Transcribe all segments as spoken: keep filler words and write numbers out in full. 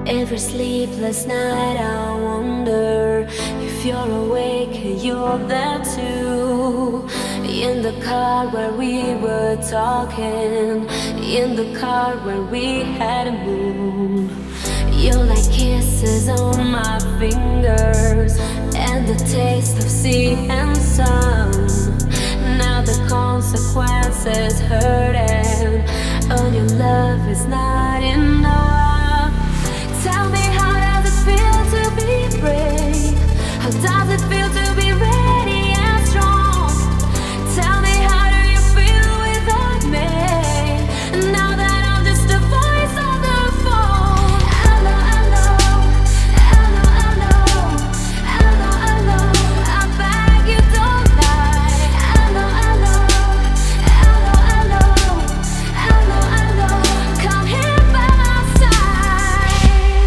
Every sleepless night I wonder if you're awake and you're there too. In the car where we were talking, in the car where we had a moon. You're like kisses on my fingers and the taste of sea and sun. Now the consequences hurting, and your love is not enough. Tell me, how does it feel to be brave? How does it feel to be ready and strong? Tell me, how do you feel without me? Now that I'm just a voice on the phone. I know, I know, I know, I know, I know, I know. I beg you, don't lie. I know, I know, I know, I know, I know, I know. Come here by my side.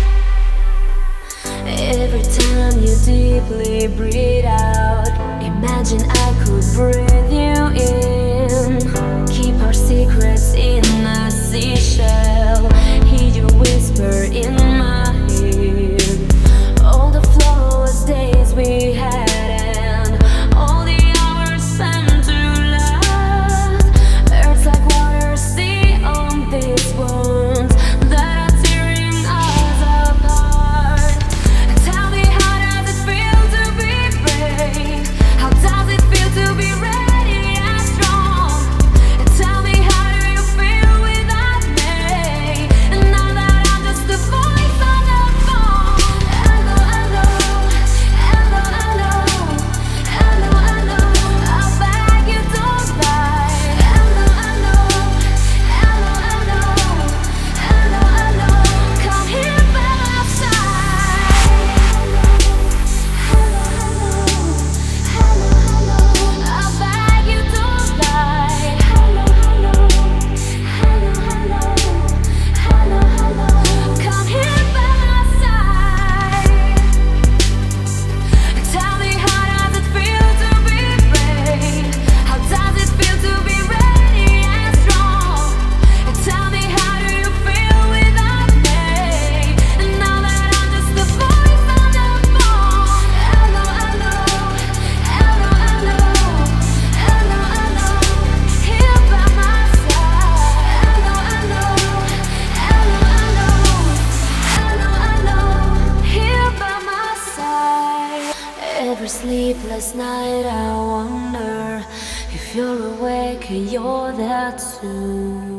Every time you deeply breathe out, imagine I could breathe you in. Keep our secrets in a seashell. Hear you whisper in my ear. All the flawless days we had and all the hours spent to last. Earth's like water, sea on these wounds that are tearing us apart. Tell me, how does it feel to be brave? How does it feel to be ready and strong? Tell me, how do you feel without me? And now that I'm just a voice on the phone. I know, I know, I know, I know, I know, I know. I beg you, don't lie. I know, I know, I know, I know, I know, I know. Come here by my side. Hello, hello, hello, hello. I beg you, don't lie. Hello, hello, hello, hello, hello, hello. Come here by my side. Tell me, how does it feel to be brave? How does it feel to be ready and strong? Tell me, how do you feel without me? And now that I'm just a voice on the phone. I know, I know, I know, I know, I know, I know. Here by my side. I know, I know, I know, I know, I know, I know. Here by my side. Every sleepless night I wonder if you're awake and you're there too.